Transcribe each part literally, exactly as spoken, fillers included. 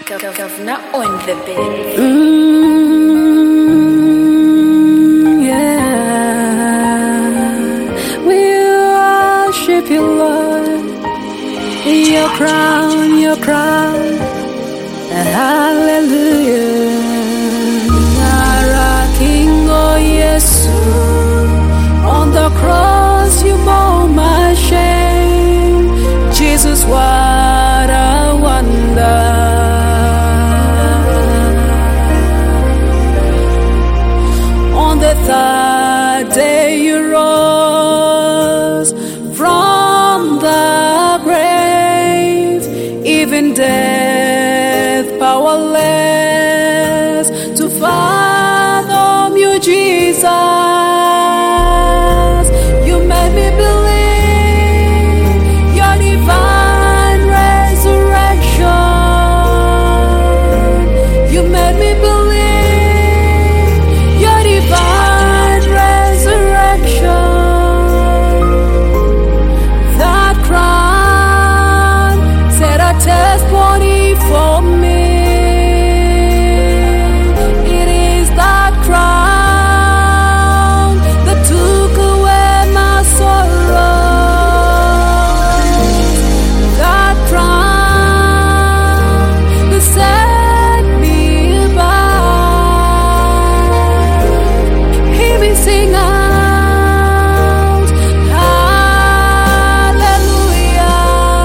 Governor on the bed. Mm, yeah. We worship you, Lord. Your crown, your crown. Hallelujah. Our King, oh yes. On the cross you bore my shame. Jesus, what a wonder. On the third day you rose from the grave, even death powerless to fathom you, Jesus. You made me believe your divine resurrection. You made me believe your divine resurrection. That crown set a testimony for me. It is that crown that took away my sorrow. That crown that set me back. Hear me sing out, hallelujah.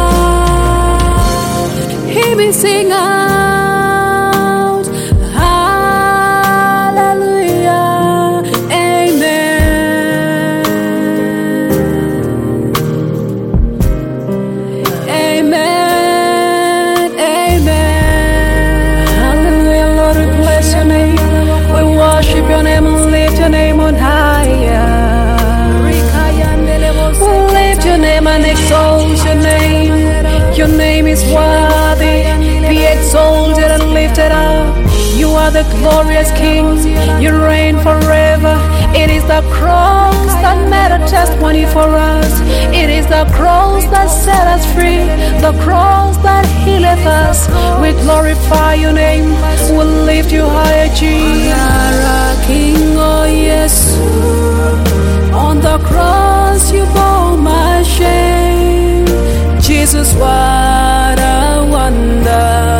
Hear me sing out, hallelujah. Amen. Amen. Amen. Hallelujah, Lord, we bless your name. We worship your name and lift your name on higher. We lift your name and exalt your name. Your name is worthy. Be exalted and lifted up. You are the glorious King. You reign forever. It is the cross that made a testimony for us. It is the cross that set us free. The cross that healeth us. We glorify your name. We lift you higher, Jesus. Our King, oh yes. On the cross you bore my shame. Jesus, what a wonder.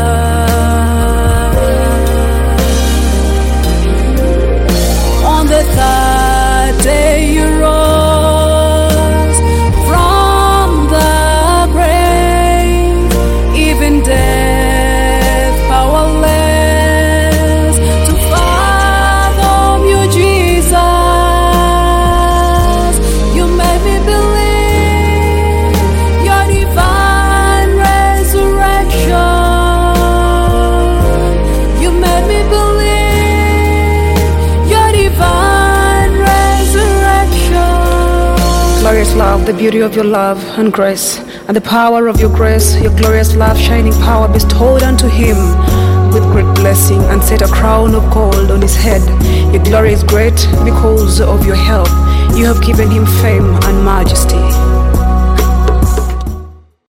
On the third day you rose from the grave, even death powerless to fathom you, Jesus. You made me believe your divine resurrection. You made me believe your divine resurrection. Glorious love, the beauty of your love and grace, and the power of your grace, your glorious love, shining power bestowed unto him with great blessing, and set a crown of gold on his head. Your glory is great because of your help. You have given him fame and majesty.